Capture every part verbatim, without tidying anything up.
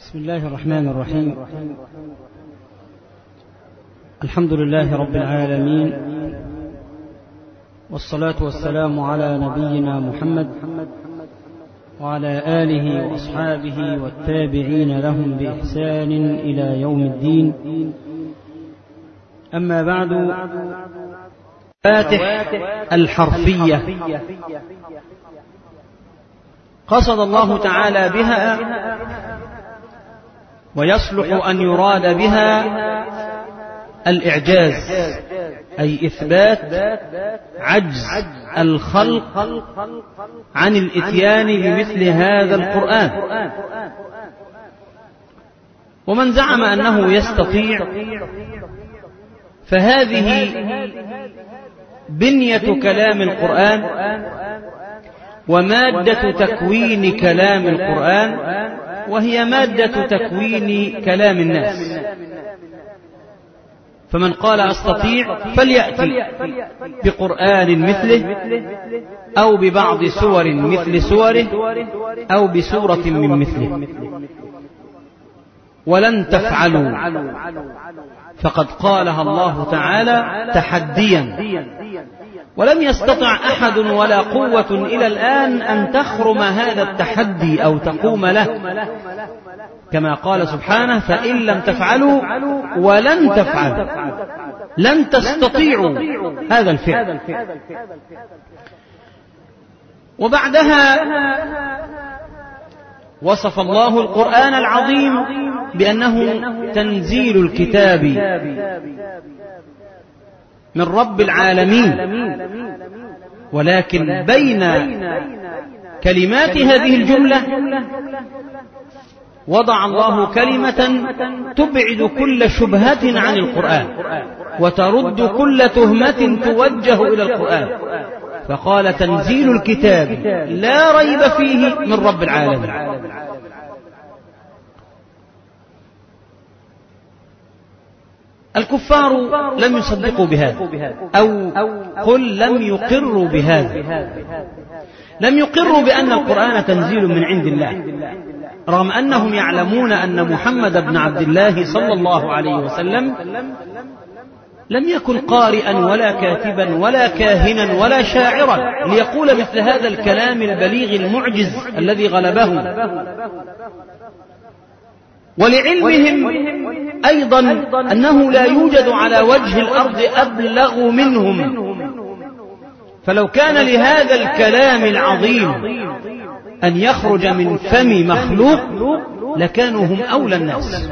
بسم الله الرحمن الرحيم. الحمد لله رب العالمين، والصلاة والسلام على نبينا محمد وعلى آله وأصحابه والتابعين لهم بإحسان إلى يوم الدين. أما بعد، فاتح الحرفية قصد الله تعالى بها ويصلح أن يراد بها الإعجاز، أي إثبات عجز الخلق عن الإتيان بمثل هذا القرآن. ومن زعم أنه يستطيع فهذه بنية كلام القرآن ومادة تكوين كلام القرآن، وهي مادة تكوين كلام الناس. فمن قال أستطيع فليأتي بقرآن مثله، أو ببعض سور مثل سوره، أو بسورة من مثله. ولن تفعلوا، فقد قالها الله تعالى تحديا، ولم يستطع أحد ولا قوة إلى الآن أن تخرم هذا التحدي أو تقوم له، كما قال سبحانه: فإن لم تفعلوا ولن تفعلوا، لن تستطيعوا هذا الفعل. وبعدها وصف الله القرآن العظيم بأنه تنزيل الكتاب من رب العالمين، ولكن بين كلمات هذه الجملة وضع الله كلمة تبعد كل شبهة عن القرآن وترد كل تهمة توجه إلى القرآن، فقال: تنزيل الكتاب لا ريب فيه من رب العالمين. الكفار لم يصدقوا بهذا، أو قل لم يقروا بهذا، لم يقروا بأن القرآن تنزيل من عند الله، رغم أنهم يعلمون أن محمد بن عبد الله صلى الله عليه وسلم لم يكن قارئا ولا كاتبا ولا كاهنا ولا شاعرا ليقول مثل هذا الكلام البليغ المعجز الذي غلبهم. ولعلمهم أيضا أنه لا يوجد على وجه الأرض أبلغ منهم، فلو كان لهذا الكلام العظيم أن يخرج من فم مخلوق لكانوا هم أولى الناس.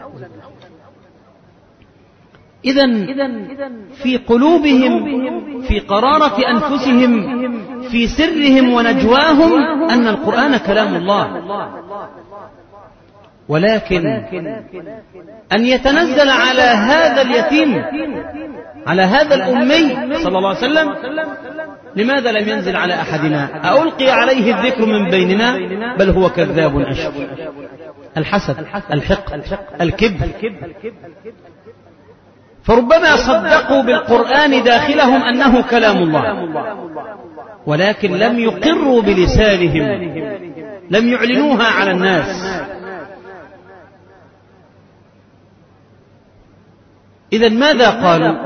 إذن في قلوبهم، في قرارة أنفسهم، في سرهم ونجواهم أن القرآن كلام الله، ولكن أن يتنزل على هذا اليتيم، على هذا الأمي صلى الله عليه وسلم، لماذا لم ينزل على أحدنا؟ ألقي عليه الذكر من بيننا بل هو كذاب أشر. الحسد، الحقد، الكبر. فربما صدقوا بالقرآن داخلهم أنه كلام الله، ولكن لم يقروا بلسانهم، لم يعلنوها على الناس. إذن ماذا قالوا؟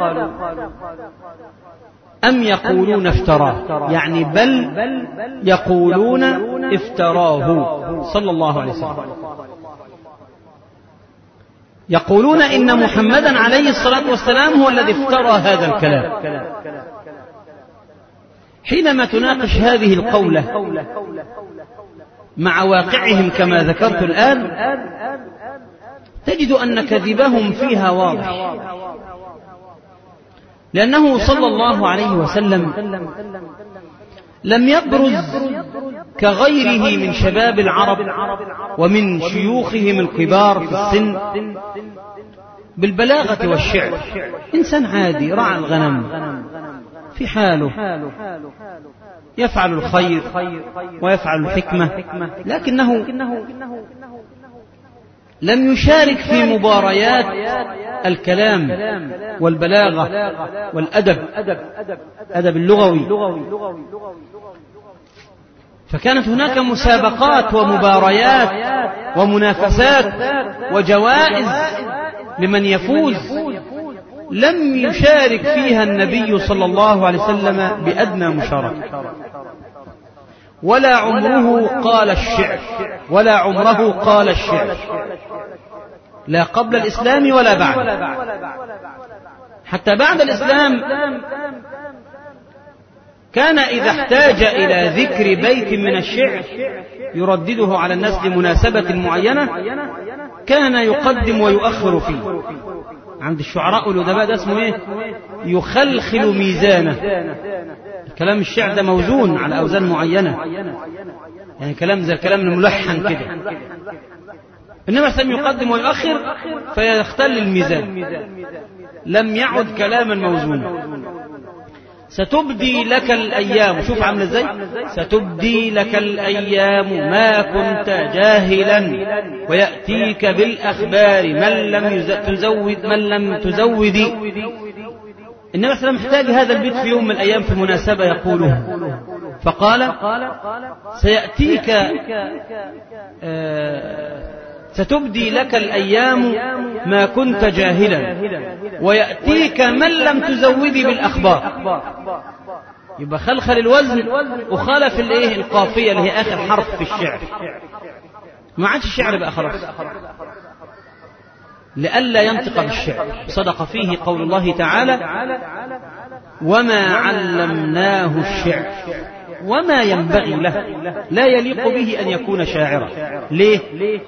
أم يقولون افتراه، يعني بل يقولون افتراه صلى الله عليه وسلم. يقولون إن محمدا عليه الصلاة والسلام هو الذي افترى هذا الكلام. حينما تناقش هذه القولة مع واقعهم كما ذكرت الآن، تجد أن كذبهم فيها واضح، لأنه صلى الله عليه وسلم لم يبرز كغيره من شباب العرب ومن شيوخهم الكبار في السن بالبلاغة والشعر. إنسان عادي رعى الغنم في حاله، يفعل الخير ويفعل الحكمة، لكنه لم يشارك في مباريات الكلام والبلاغة والأدب، أدب اللغوي. فكانت هناك مسابقات ومباريات ومنافسات وجوائز لمن يفوز، لم يشارك فيها النبي صلى الله عليه وسلم بأدنى مشاركة، ولا عمره قال الشعر، ولا عمره قال الشعر، لا قبل الإسلام ولا بعد. حتى بعد الإسلام كان إذا احتاج إلى ذكر بيت من الشعر يردده على الناس لمناسبة معينة كان يقدم ويؤخر فيه. عند الشعراء والأدباء ده اسمه إيه؟ يخلخل ميزانه. كلام الشعر ده موزون على أوزان معينة، يعني كلام زي الكلام الملحن كده، إنما سم يقدم ويؤخر فيختل الميزان، لم يعد كلاما موزونا. ستبدي لك الأيام، شوف عامل ازاي، ستبدي لك الأيام ما كنت جاهلا ويأتيك بالأخبار من لم تزود من لم تزودي. النبي صلى الله عليه وسلم محتاج هذا البيت في يوم من الأيام في مناسبة يقوله، فقال سيأتيك آه ستبدي لك الأيام ما كنت جاهلا ويأتيك من لم تزودي بالأخبار. يبقى خلخل الوزن وخالف الايه القافية اللي هي آخر حرف في الشعر، ما عادش الشعر بقى خلاص، لئلا ينطق بالشعر. صدق فيه قول الله تعالى وما علمناه الشعر وما ينبغي له، لا يليق به أن يكون شاعرا. ليه؟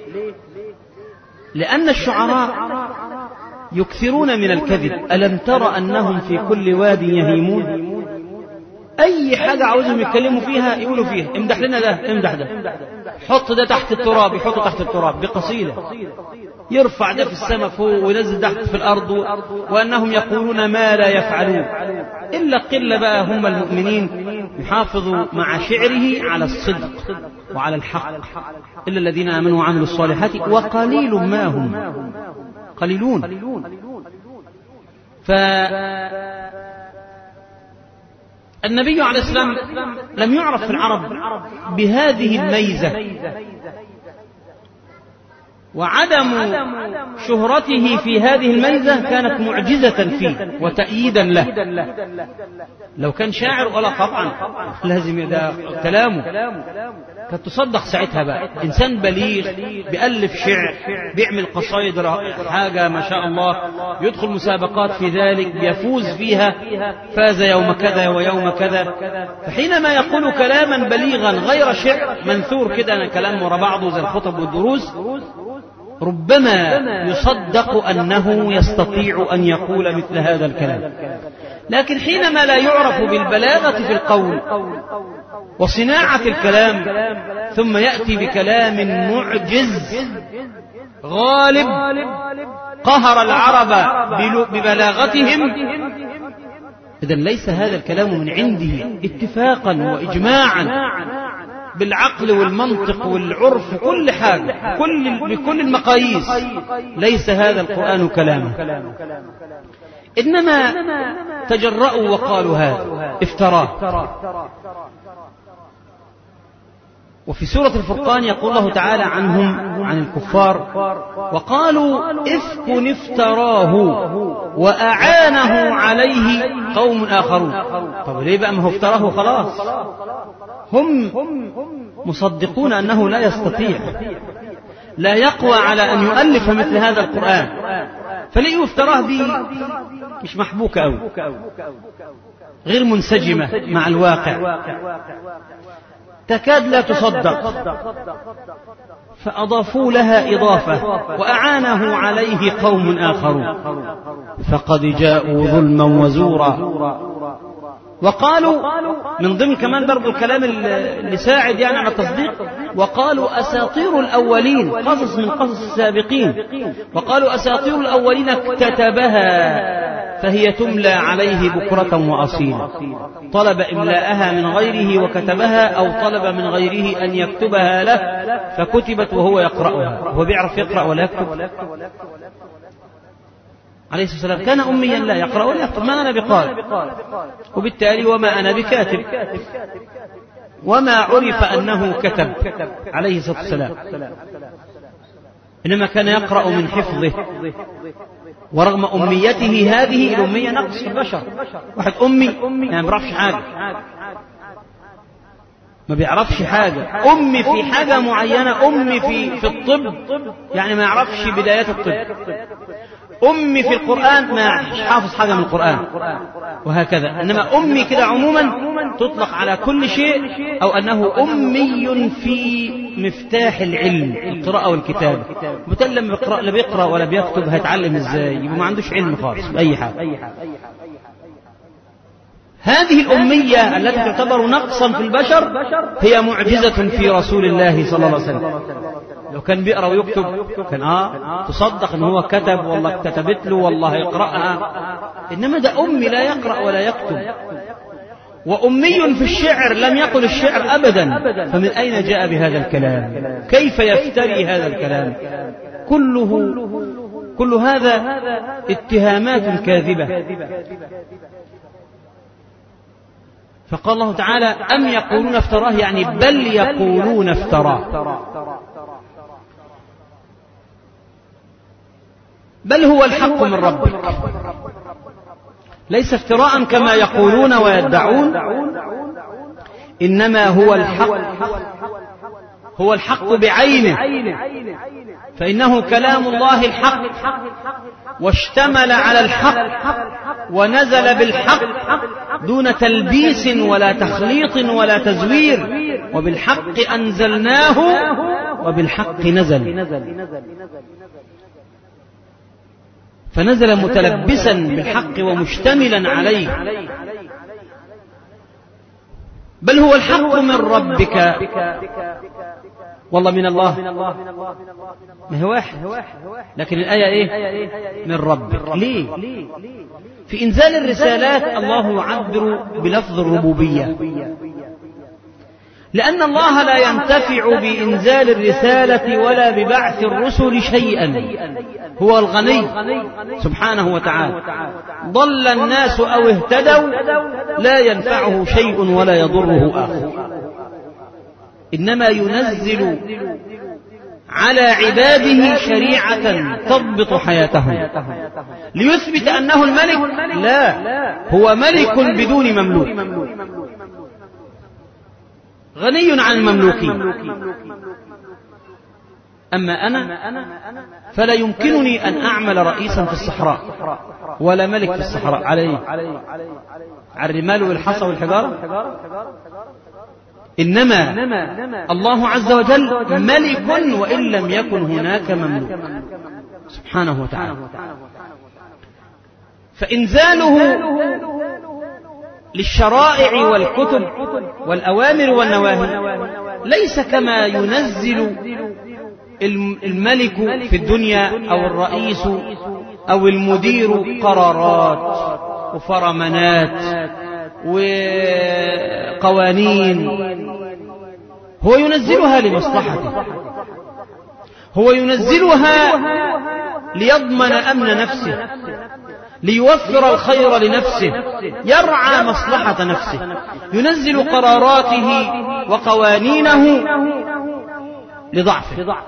لأن الشعراء يكثرون من الكذب. ألم تر أنهم في كل واد يهيمون؟ أي حاجة عاوزهم يتكلموا فيها يقولوا فيها، امدح لنا ده، امدح ده، حط ده تحت التراب، يحط تحت التراب بقصيدة، يرفع ده في السماء فوق وينزل تحت في الأرض، وأنهم يقولون ما لا يفعلون. إلا قلة بقى هم المؤمنين يحافظوا مع شعره على الصدق وعلى الحق، إلا الذين آمنوا وعملوا الصالحات وقليل ما هم، قليلون. فالنبي عليه السلام لم يعرف في العرب بهذه الميزة، وعدم شهرته في هذه الميزة كانت معجزة فيه وتأييدا له. لو كان شاعر ولا طبعا لازم يدا كلامه كانت تصدق ساعتها بقى. إنسان بليغ بيألف شعر، بيعمل قصائد حاجة ما شاء الله، يدخل مسابقات في ذلك يفوز فيها، فاز يوم كذا ويوم كذا. فحينما يقول كلاما بليغا غير شعر منثور كده كلام ورا بعضه زي الخطب والدروس، ربما يصدق أنه يستطيع أن يقول مثل هذا الكلام. لكن حينما لا يعرف بالبلاغة في القول وصناعة الكلام ثم يأتي بكلام معجز غالب قهر العرب ببلاغتهم، إذن ليس هذا الكلام من عنده اتفاقا وإجماعا بالعقل والمنطق والعرف كل حاجة كل بكل المقاييس، ليس هذا القرآن كلامه. إنما تجرؤوا وقالوا هذا افتراه. وفي سورة الفرقان يقول الله تعالى عنهم عن الكفار وقالوا إفك افتراه وأعانه عليه قوم آخرون. طب ليه بقى ما هو افتراه خلاص؟ هم مصدقون أنه لا يستطيع، لا يقوى على أن يؤلف مثل هذا القرآن، فليه افتراه دي مش محبوكة أوي، غير منسجمة مع الواقع، تكاد لا تصدق. فأضافوا لها إضافة وأعانه عليه قوم آخرون فقد جاءوا ظلما وزورا. وقالوا من ضمن كمان برضو الكلام اللي ساعد يعني على التصديق، وقالوا أساطير الأولين، قصص من قصص السابقين، وقالوا أساطير الأولين اكتتبها فهي تملى عليه بكرة وأصيلا. طلب إملاءها من غيره وكتبها، أو طلب من غيره أن يكتبها له فكتبت وهو يقرأها. هو بيعرف يقرأ ولا يكتب عليه الصلاة والسلام؟ كان أميا لا يقرأ ولا يكتب، ما أنا بقارئ، وبالتالي وما أنا بكاتب. وما عرف أنه كتب عليه الصلاة والسلام، إنما كان يقرأ من حفظه. ورغم أميته هذه الأمية نقص في البشر. واحد أمي ما بيعرفش حاجة، ما بيعرفش حاجة. أمي في حاجة معينة، أمي في في الطب يعني ما يعرفش بدايات الطب، أمي في القرآن ما حافظ حاجة من القرآن، وهكذا. إنما أمي كده عموما تطلق على كل شيء، أو أنه أمي في مفتاح العلم، القراءة والكتابة. مثل لما بيقرأ لا بيقرأ ولا بيكتب هيتعلم إزاي؟ ما عندوش علم خالص بأي حاجة. هذه الأمية التي تعتبر نقصا في البشر هي معجزة في رسول الله صلى الله عليه وسلم. لو كان بيقرأ ويكتب كان آه تصدق أنه هو كتب والله كتبت له والله يقرأها. إنما ده أمي لا يقرأ ولا يكتب. وأمي في الشعر لم يقل الشعر أبدا، فمن أين جاء بهذا الكلام؟ كيف يفتري هذا الكلام؟ كله كل هذا اتهامات كاذبة. فقال الله تعالى أم يقولون افتراه، يعني بل يقولون افتراه، بل هو الحق من ربك، ليس افتراء كما يقولون ويدعون، إنما هو الحق، هو الحق بعينه، فإنه كلام الله الحق، واشتمل على الحق، ونزل بالحق دون تلبيس ولا تخليط ولا تزوير، وبالحق أنزلناه وبالحق نزل. فنزل متلبسا بالحق ومشتملا عليه. بل هو الحق من ربك، والله من الله ما هو واحد، لكن الآية إيه؟ من ربك. ليه؟ في إنزال الرسالات الله يعبر بلفظ الربوبية، لأن الله لا ينتفع بإنزال الرسالة ولا ببعث الرسل شيئا، هو الغني سبحانه وتعالى. ضل الناس أو اهتدوا لا ينفعه شيء ولا يضره آخر، إنما ينزل على عباده شريعة تضبط حياتهم ليثبت أنه الملك. لا، هو ملك بدون مملوك، غني عن المملوكين. أما أنا فلا يمكنني أن أعمل رئيسا في الصحراء ولا ملك في الصحراء. عليه على الرمال والحصى والحجارة. إنما الله عز وجل ملك وإن لم يكن هناك مملوك سبحانه وتعالى. فإنزاله للشرائع والكتب والأوامر والنواهي ليس كما ينزل الملك في الدنيا أو الرئيس أو المدير قرارات وفرمانات وقوانين، هو ينزلها لمصلحته، هو ينزلها ليضمن أمن نفسه، ليوفر الخير لنفسه، يرعى مصلحة نفسه، ينزل قراراته وقوانينه لضعفه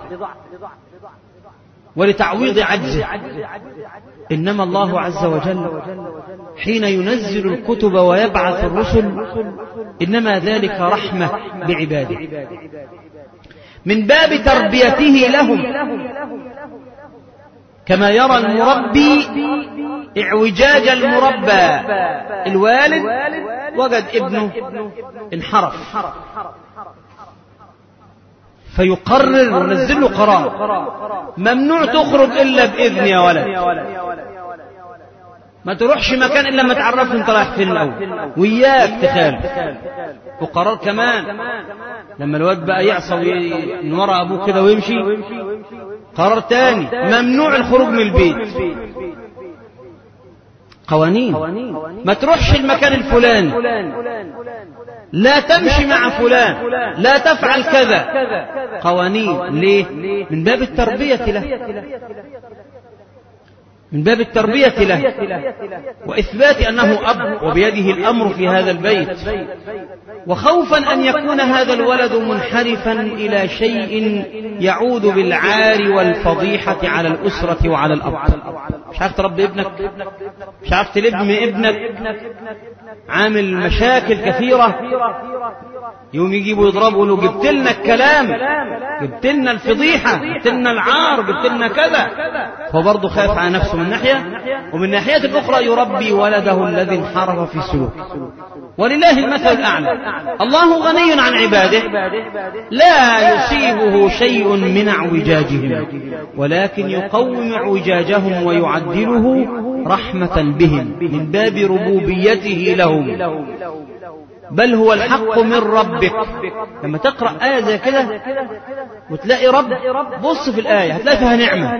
ولتعويض عجزه. إنما الله عز وجل حين ينزل الكتب ويبعث الرسل إنما ذلك رحمة بعباده من باب تربيته لهم، كما يرى المربي اعوجاج المربى. الوالد وجد ابنه انحرف فيقرر ونزل له قرار ممنوع تخرج إلا بإذن يا ولد، ما تروحش مكان إلا ما تعرف انت رايح فين الأول، وياك تخالف. وقرار كمان لما الواد بقى يعصى من وراء أبوه كده ويمشي، قرار تاني ممنوع الخروج من البيت. قوانين، ما تروحش المكان الفلاني، لا تمشي مع فلان، لا تفعل كذا. قوانين ليه؟ من باب التربية له، من باب التربية له وإثبات أنه أب وبيده الأمر في هذا البيت، وخوفا أن يكون هذا الولد منحرفا إلى شيء يعود بالعار والفضيحة على الأسرة وعلى الأب. مش عارف تربي ابنك، مش عارف تلم ابنك، عامل مشاكل كثيرة، يوم يجيبوا يضربوا له جبت لنا الكلام، جبت لنا الفضيحة، جبت لنا العار، جبت لنا كذا. فهو برضه خايف على نفسه من ناحية، ومن ناحية أخرى يربي ولده الذي انحرف في السلوك. ولله المثل الأعلى. الله غني عن عباده، لا يصيبه شيء من اعوجاجهم، ولكن يقوم اعوجاجهم ويعدله رحمة بهم من باب ربوبيته لهم. بل هو الحق من ربك. لما تقرأ آية زي كده وتلاقي رب، بص في الآية هتلاقي فيها نعمة،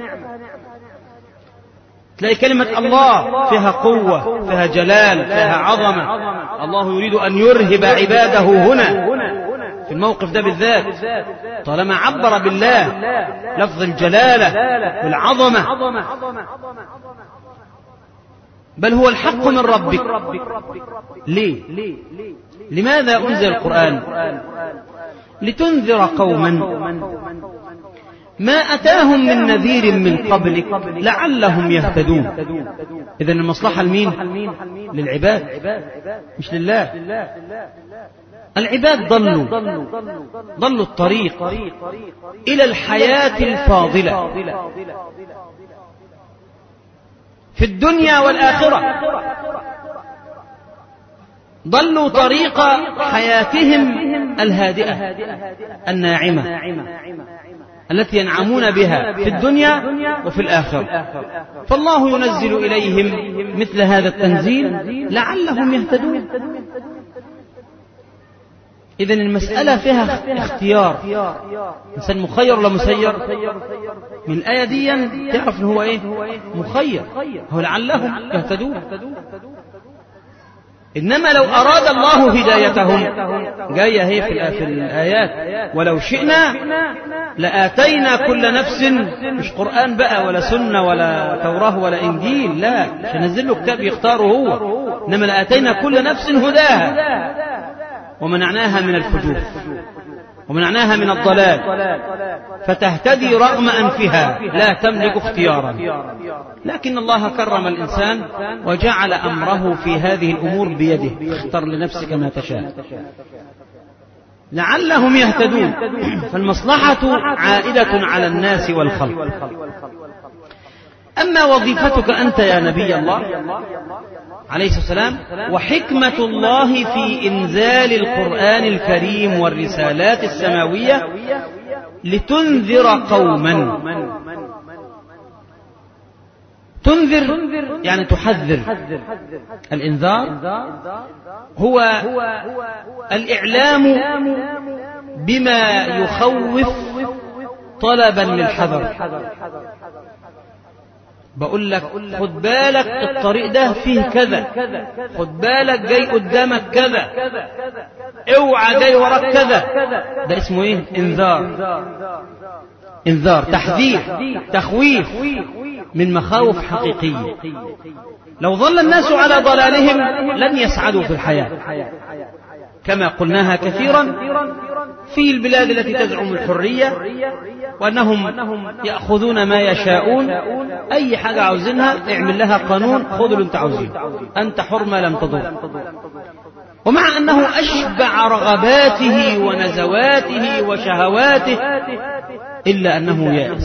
تلاقي كلمة الله فيها قوة، فيها جلال، فيها عظمة. الله يريد أن يرهب عباده هنا في الموقف ده بالذات، طالما عبر بالله لفظ الجلالة والعظمة. بل هو الحق من ربك. ليه؟ لماذا أنزل القرآن؟ لتنذر قوما ما أتاهم من نذير من قبلك لعلهم يهتدون. إذن المصلحة لمين؟ للعباد مش لله. العباد ضلوا ضلوا الطريق إلى الحياة الفاضلة في الدنيا والآخرة، ضلوا طريق حياتهم الهادئة الناعمة التي ينعمون بها في الدنيا وفي الآخرة. فالله ينزل إليهم مثل هذا التنزيل لعلهم يهتدون. إذن المسألة فيها اختيار، إنسان مخير ولا مسير؟ من الآية دي تعرف إن هو إيه؟ مخير، هو لعلهم يهتدون. إنما لو أراد الله هدايتهم، جاية هي في الآيات، ولو شئنا لآتينا كل نفس، مش قرآن بقى ولا سنة ولا توراة ولا إنجيل، لا، مش هنزل له كتاب يختاره هو، إنما لآتينا كل نفس هداها ومنعناها من الفجور ومنعناها من الضلال فتهتدي رغم أنفها، لا تملك اختيارا. لكن الله كرم الإنسان وجعل أمره في هذه الأمور بيده، اختر لنفسك ما تشاء لعلهم يهتدون. فالمصلحة عائدة على الناس والخلق. أما وظيفتك أنت يا نبي الله عليه السلام وحكمة الله في إنزال القرآن الكريم والرسالات السماوية لتنذر قوما. تنذر يعني تحذر. الإنذار هو الإعلام بما يخوف طلبا للحذر. بقول لك خد بالك الطريق ده فيه كذا، خد بالك جاي قدامك كذا، اوعى جاي وراك كذا. ده اسمه ايه؟ انذار. انذار، تحذير، تخويف من مخاوف حقيقية. لو ظل الناس على ضلالهم لن يسعدوا في الحياة، كما قلناها كثيرا في البلاد التي تزعم الحرية وأنهم يأخذون ما يشاءون. أي حاجة عاوزينها اعمل لها قانون، خذوا اللي انت عاوزينه، أنت حر ما لم تضر. ومع أنه أشبع رغباته ونزواته وشهواته إلا أنه يأس،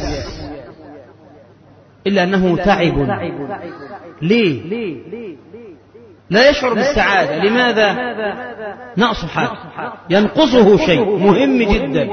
إلا أنه تعب. ليه؟ لا يشعر بالسعادة. لماذا؟ نقص حاجة، ينقصه شيء مهم جدا.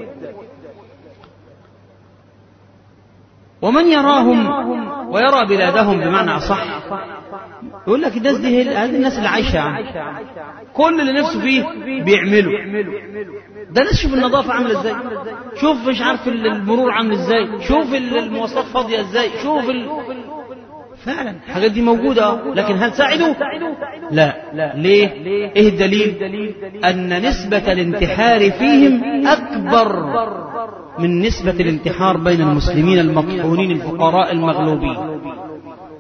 ومن يراهم ويرى بلادهم بمعنى أصح يقول لك الناس دي هذه الناس اللي عايشة عنه، كل اللي نفسه فيه بيعمله. ده ناس شوف النظافة عاملة ازاي، شوف مش عارف المرور عامل ازاي، شوف المواصلات فاضية ازاي، شوف ال... فعلا الحاجات دي موجودة، لكن هل ساعدوا؟ لا. ليه؟ ايه الدليل؟ أن نسبة الانتحار فيهم أكبر من نسبة الانتحار بين المسلمين المطحونين الفقراء المغلوبين.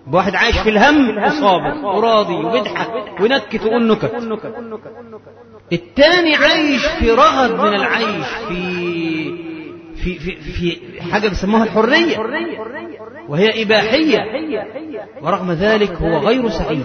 واحد عايش في الهم وصابر وراضي وبيضحك وينكت ويقول نكت. التاني عايش في رغد من العيش، في في في, في حاجة بيسموها الحرية وهي إباحية، ورغم ذلك هو غير سعيد.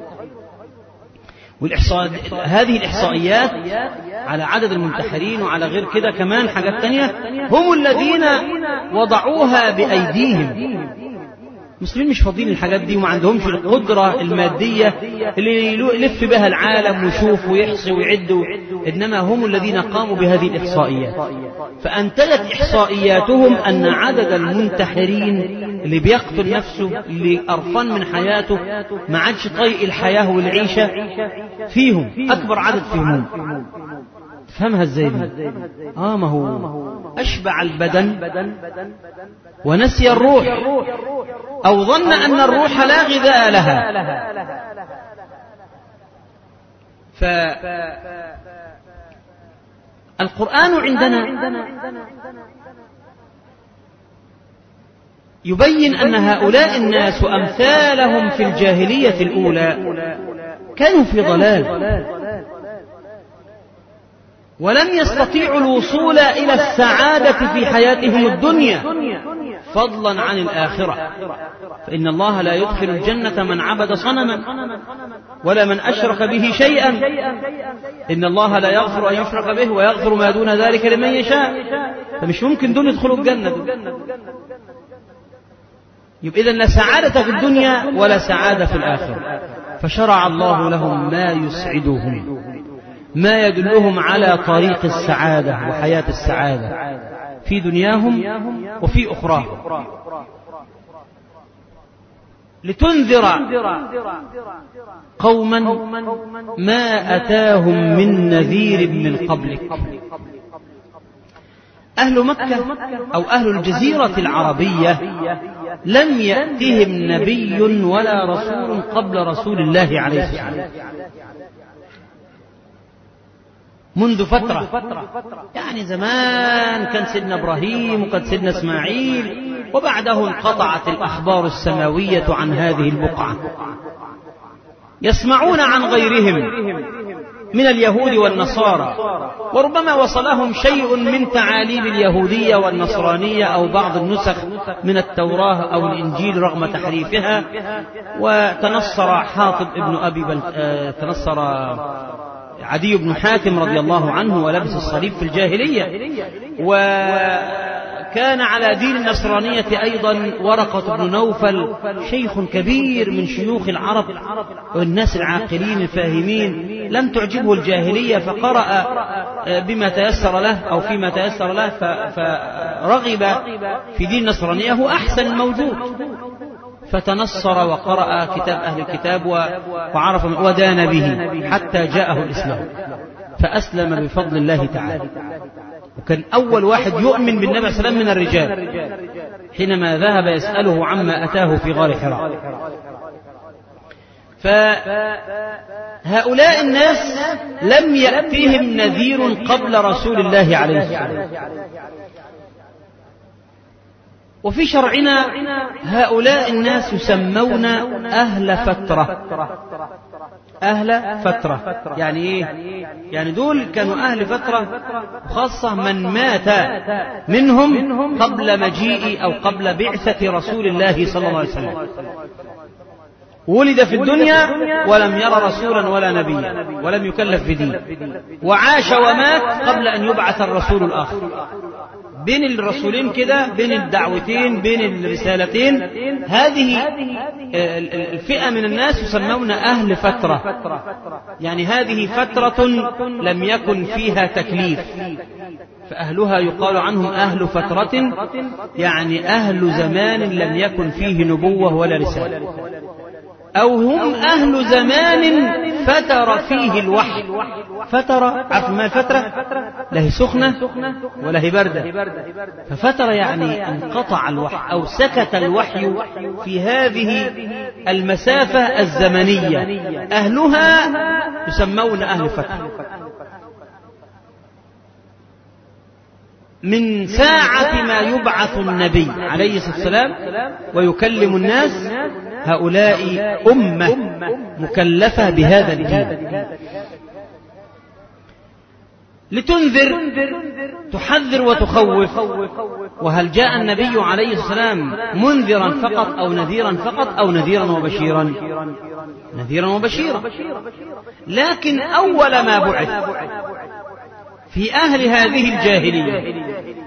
والإحصاء هذه الإحصائيات على عدد المنتحرين وعلى غير كده كمان حاجات تانية هم الذين وضعوها بأيديهم. المسلمين مش فاضيين الحاجات دي وما عندهمش القدرة المادية اللي يلف بها العالم ويشوف ويحصي ويعد، إنما هم الذين قاموا بهذه الإحصائيات. فأنتجت إحصائياتهم أن عدد المنتحرين اللي بيقتل نفسه، اللي قرفان من حياته، ما عادش طايق الحياة والعيشة، فيهم أكبر عدد فيهم. تفهمها ازاي دي؟ آه ما هو أشبع البدن ونسي الروح، أو ظن أن الروح لا غذاء لها. فالقرآن عندنا يبين أن هؤلاء الناس وأمثالهم في الجاهلية الأولى كانوا في ضلال، ولم يستطيعوا الوصول إلى السعادة في حياتهم الدنيا فضلا عن الآخرة. فإن الله لا يدخل الجنة من عبد صنما ولا من أشرك به شيئا. إن الله لا يغفر أن يشرك به ويغفر ما دون ذلك لمن يشاء. فمش ممكن دول يدخلوا الجنة. يبقى إذن لا سعادة في الدنيا ولا سعادة في الآخرة. فشرع الله لهم ما يسعدهم، ما يدلهم على طريق السعادة وحياة السعادة في دنياهم وفي أخراهم، لتنذر قوما ما أتاهم من نذير من قبلك. أهل مكة أو أهل الجزيرة العربية لم يأتهم نبي ولا رسول قبل رسول الله عليه السلام منذ فترة. يعني زمان كان سيدنا إبراهيم وكان سيدنا إسماعيل، وبعده انقطعت الأخبار السماوية عن هذه البقعة. يسمعون عن غيرهم من اليهود والنصارى، وربما وصلهم شيء من تعاليم اليهودية والنصرانية أو بعض النسخ من التوراة أو الإنجيل رغم تحريفها. وتنصر حاطب ابن أبي بل... آه... تنصر عدي بن حاتم رضي الله عنه ولبس الصليب في الجاهلية، وكان على دين النصرانية أيضا ورقة بن نوفل، شيخ كبير من شيوخ العرب والناس العاقلين الفاهمين، لم تعجبه الجاهلية فقرأ بما تيسر له أو فيما تيسر له، فرغب في دين النصرانية، هو أحسن الموجود، فتنصر وقرأ كتاب أهل الكتاب وعرف ودان به حتى جاءه الإسلام، فأسلم بفضل الله تعالى. وكان أول واحد يؤمن بالنبي صلى الله عليه وسلم من الرجال حينما ذهب يسأله عما أتاه في غار حراء. فهؤلاء الناس لم يأتيهم نذير قبل رسول الله عليه السلام. وفي شرعنا هؤلاء الناس يسمون أهل فترة. أهل فترة يعني إيه؟ يعني دول كانوا أهل فترة، خاصة من مات منهم قبل مجيء أو قبل بعثة رسول الله صلى الله عليه وسلم، ولد في الدنيا ولم يرى رسولا ولا نبيا ولم يكلف بدين، وعاش ومات قبل أن يبعث الرسول الآخر. بين الرسولين كده، بين الدعوتين، بين الرسالتين، هذه الفئة من الناس يسمون أهل فترة. يعني هذه فترة لم يكن فيها تكليف، فأهلها يقال عنهم أهل فترة، يعني أهل زمان لم يكن فيه نبوة ولا رسالة، أو هم أهل زمان فتر فيه الوحي. فتر، عارف ما الفترة؟ لا هي سخنة ولا هي باردة، ففتر يعني انقطع الوحي أو سكت الوحي في هذه المسافة الزمنية، أهلها يسمون أهل فترة. من ساعة ما يبعث النبي عليه الصلاة والسلام ويكلم الناس هؤلاء أمة مكلفة بهذا الدين، لتنذر تحذر وتخوف. وهل جاء النبي عليه السلام منذرا فقط أو نذيرا فقط أو نذيرا وبشيرا؟ نذيرا وبشيرا. لكن أول ما بعث في أهل هذه الجاهلية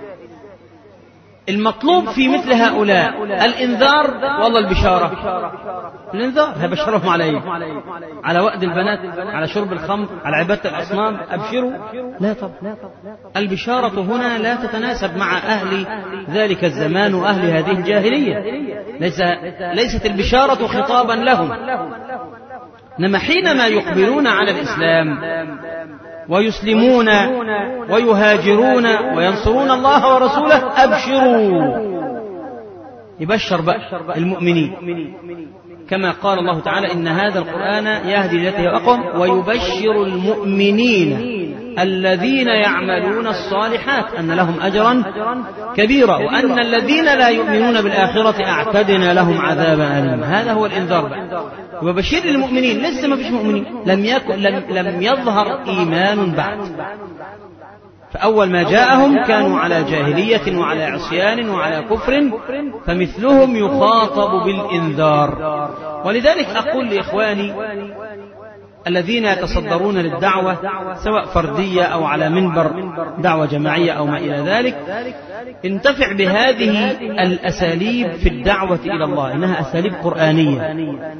المطلوب في مثل هؤلاء الإنذار والله البشارة. الإنذار هبشرهم على إيه؟ على وأد البنات، على شرب الخمر، على عبادة الأصنام، أبشروا؟ لا طبعا. البشارة هنا لا تتناسب مع أهل ذلك الزمان وأهل هذه الجاهلية. ليس ليست البشارة خطابا لهم، إنما حينما يقبلون على الإسلام ويسلمون ويهاجرون وينصرون الله ورسوله أبشروا، يبشر بقى المؤمنين كما قال الله تعالى: إن هذا القرآن يهدي للتي هي أقوم ويبشر المؤمنين الذين يعملون الصالحات أن لهم أجرا كبيرا وأن الذين لا يؤمنون بالآخرة أعتدنا لهم عذابا أليما. هذا هو الإنذار بقى. وبشر المؤمنين، لسه ما فيش مؤمنين، لم يكن لم, لم يظهر إيمان بعد. فأول ما جاءهم كانوا على جاهلية وعلى عصيان وعلى كفر، فمثلهم يخاطب بالإنذار. ولذلك أقول لإخواني الذين يتصدرون للدعوة سواء فردية أو على منبر دعوة جماعية أو ما إلى ذلك، انتفع بهذه الأساليب في الدعوة إلى الله، إنها أساليب قرآنية.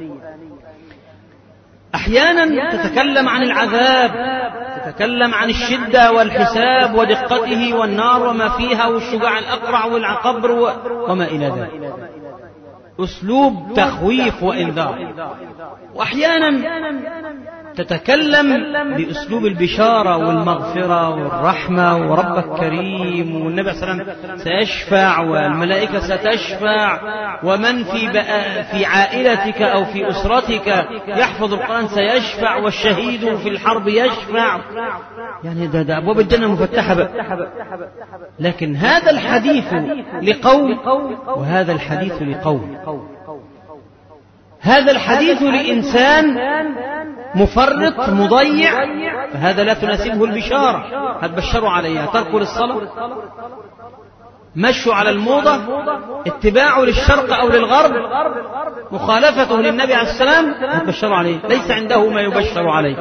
أحيانا تتكلم عن العذاب، تتكلم عن الشدة والحساب ودقته والنار وما فيها والشجاع الأقرع والقبر وما إلى ذلك، أسلوب تخويف وإنذار. وأحيانا تتكلم بأسلوب البشارة والمغفرة والرحمة وربك كريم والنبي صلى الله عليه وسلم سيشفع والملائكة ستشفع ومن في, في عائلتك أو في أسرتك يحفظ القرآن سيشفع والشهيد في الحرب يشفع. يعني ده, ده أبواب الجنة مفتحة بقى. لكن هذا الحديث لقوم وهذا الحديث لقوم. هذا الحديث لإنسان مفرط مضيع، فهذا لا تناسبه البشارة. هتبشروا عليها تركوا للصلاة، مشوا على الموضة، اتباعه للشرق أو للغرب، مخالفته للنبي عليه السلام، هتبشروا عليه. ليس عنده ما يبشر عليه.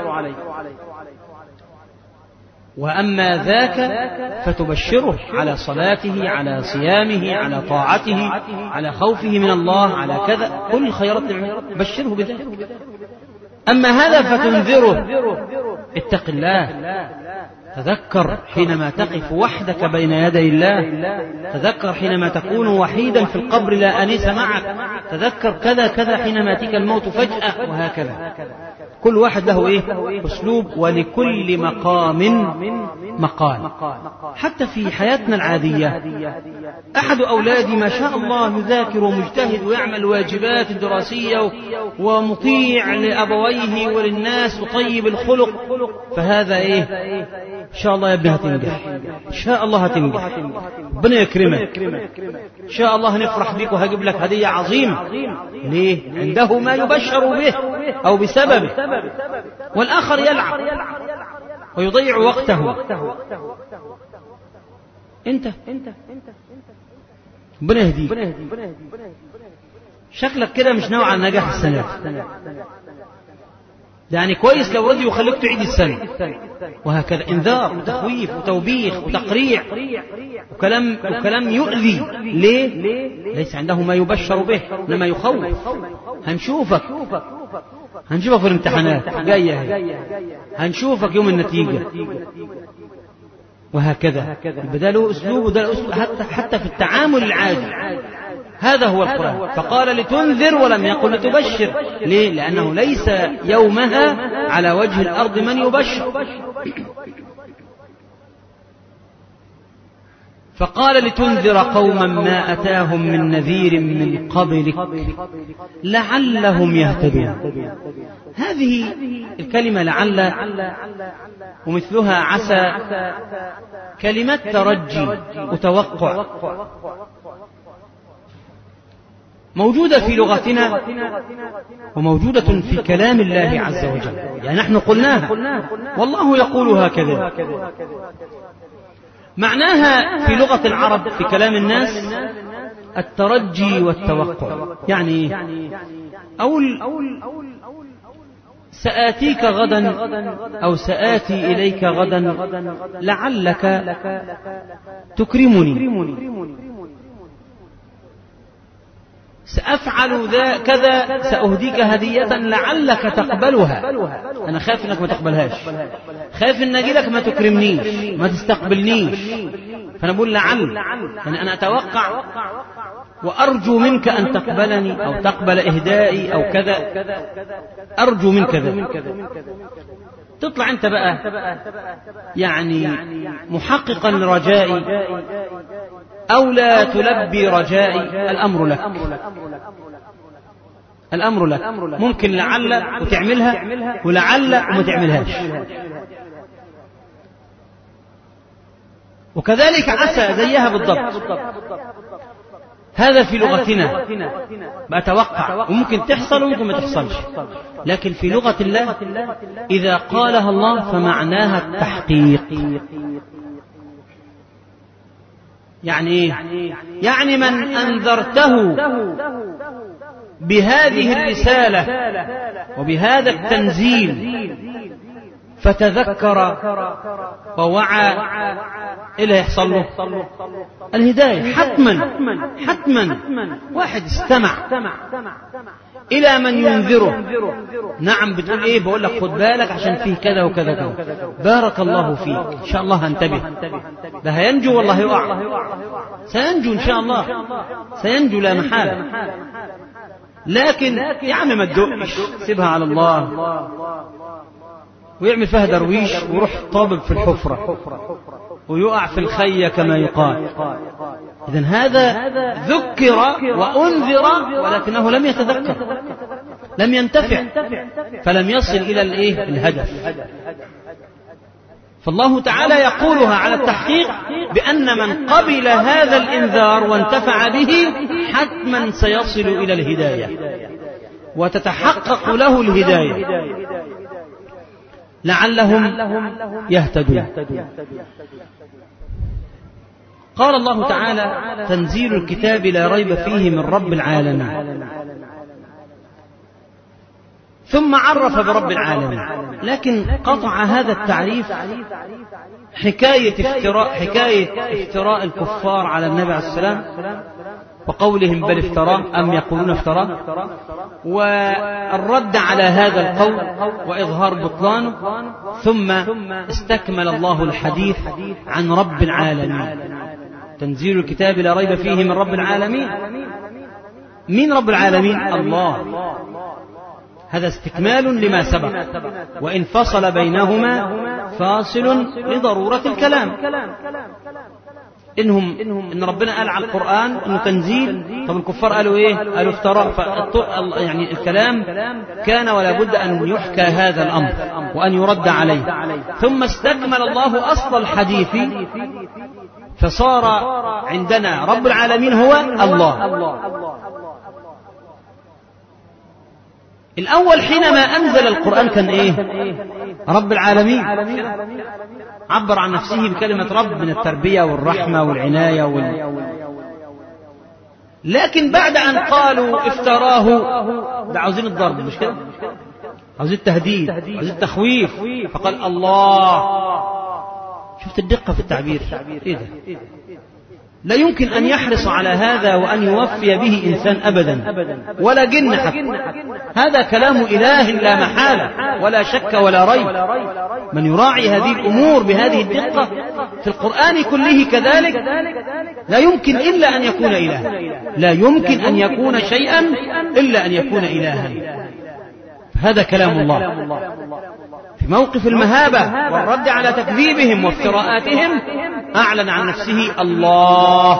وأما ذاك فتبشره على صلاته، على صيامه، على طاعته، على خوفه من الله، على كذا، كل خيرات بشره بذلك. أما هذا فتنذره: اتق الله، تذكر حينما تقف وحدك بين يدي الله، تذكر حينما تكون وحيدا في القبر لا أنيس معك، تذكر كذا كذا حينما يأتيك الموت فجأة، وهكذا. كل واحد له إيه؟ أسلوب، ولكل مقام مقال. حتى في حياتنا العادية أحد أولادي ما شاء الله يذاكر ومجتهد ويعمل واجبات دراسية ومطيع لأبويه وللناس وطيب الخلق، فهذا إيه؟ إن شاء الله يا ابني هتنجح، إن شاء الله هتنجح، ربنا يكرمك، إن شاء الله هنفرح بك وهجيب لك هدية عظيمة. ليه؟ عنده ما يبشر به أو بسببه. والآخر يلعب ويضيع وقته. أنت ربنا يهديك، شكلك كده مش ناوي على النجاح السنة، يعني كويس لو رضي يخليك تعيد السنة، وهكذا. انذار وتخويف وتوبيخ وتقريع وكلام, وكلام يؤذي. ليه؟ ليس عنده ما يبشر به لما يخوف. هنشوفك هنشوفك في الامتحانات جاية، هنشوفك يوم النتيجة، وهكذا. ده له أسلوب وده أسلوب، حتى, حتى في التعامل العادي. هذا هو القرآن. فقال لتنذر ولم يقل لتبشر. ليه؟ لأنه ليس يومها على وجه الأرض من يبشر. فقال لتنذر قوما ما أتاهم من نذير من قبلك لعلهم يهتدون. هذه الكلمة لعل ومثلها عسى كلمة ترجي وتوقع. موجودة في لغتنا وموجودة في كلام الله عز وجل، يعني نحن قلناها والله يقول هكذا. معناها في لغة العرب في كلام الناس الترجي والتوقع، يعني أقول سآتيك غدا أو سآتي إليك غدا لعلك تكرمني، سأفعل ذا كذا، سأهديك هدية لعلك تقبلها. أنا خايف إنك ما تقبلهاش، خايف إن أجيلك ما تكرمنيش ما تستقبلنيش، فأنا بقول لعل، يعني أنا أتوقع وأرجو منك أن تقبلني أو تقبل إهدائي أو كذا، أرجو منك ذا. تطلع أنت بقى يعني محققا لرجائي أو لا تلبي رجائي، الأمر لك، الأمر لك. ممكن لعل وتعملها ولعل وما تعملهاش، وكذلك عسى زيها بالضبط. هذا في لغتنا بأتوقع، وممكن تحصل وممكن ما تحصلش، لكن في لغة الله إذا قالها الله فمعناها التحقيق. يعني يعني من أنذرته بهذه الرسالة وبهذا التنزيل فتذكر ووعى، إلا يحصل له الهداية حتما حتما. واحد استمع إلى من ينذره، نعم بتقول إيه؟ بقول لك خد بالك عشان فيه كذا وكذا وكذا، بارك الله فيك، إن شاء الله هنتبه، ده هينجو والله يقع، سينجو إن شاء الله، سينجو لا محالة. لكن يا عم ما تدقش، سيبها على الله، ويعمل فيها درويش ويروح طابب في الحفرة ويقع في الخية كما يقال. إذن هذا ذكر وأنذر ولكنه لم يتذكر، لم ينتفع، فلم يصل إلى الإيه؟ الهدف. فالله تعالى يقولها على التحقيق بأن من قبل هذا الإنذار وانتفع به حتما سيصل إلى الهداية وتتحقق له الهداية لعلهم يهتدون. قال الله تعالى: تنزيل الكتاب لا ريب فيه من رب العالمين. ثم عرف برب العالمين، لكن قطع هذا التعريف حكاية افتراء حكاية افتراء الكفار على النبي عليه السلام وقولهم بل افتراه أم يقولون افتراه، والرد على هذا القول وإظهار بطلانه. ثم استكمل الله الحديث عن رب العالمين. تنزيل الكتاب لا ريب فيه من رب العالمين. مين رب العالمين؟ الله. هذا استكمال لما سبق، وإن فصل بينهما فاصل لضرورة الكلام. إنهم إن ربنا قال على القرآن إنه تنزيل، طب الكفار قالوا إيه؟ قالوا افتراء. يعني الكلام كان ولا بد أن يحكى هذا الأمر وأن يرد عليه. ثم استكمل الله أصل الحديث فصار عندنا رب العالمين هو الله. الأول حينما أنزل القرآن كان إيه؟ رب العالمين. عبر عن نفسه بكلمة رب من التربية والرحمة والعناية وال... لكن بعد أن قالوا افتراه، ده عاوزين الضرب مش كده؟ عاوزين التهديد، عاوزين التخويف، فقال الله. شفت الدقة في التعبير؟ إيه ده؟ لا يمكن أن يحرص على هذا وأن يوفي به إنسان أبدا، ولا جن حتى. هذا كلام إله لا محالة ولا شك ولا ريب. من يراعي هذه الأمور بهذه الدقة في القرآن كله كذلك لا يمكن إلا أن يكون إلها، لا يمكن أن يكون شيئا إلا أن يكون إلها. هذا كلام الله. في موقف المهابة والرد على تكذيبهم وافتراءاتهم أعلن عن نفسه الله.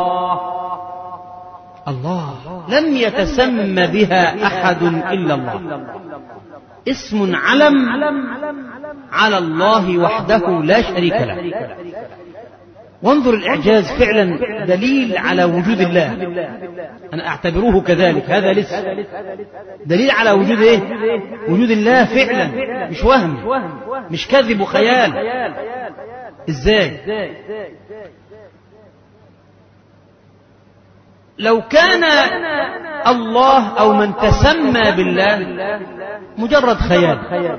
الله لم يتسمى بها أحد إلا الله، اسم علم على الله وحده لا شريك له. وانظر الإعجاز فعلا دليل على وجود الله، أنا أعتبره كذلك، هذا لسه دليل على وجود إيه؟ وجود الله فعلا، مش وهم، مش كذب وخيال. إزاي؟ لو كان الله أو من تسمى بالله مجرد خيال،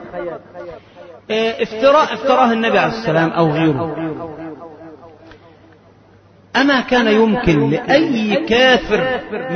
افتراء افتراه النبي عليه السلام أو غيره، أما كان يمكن لأي كافر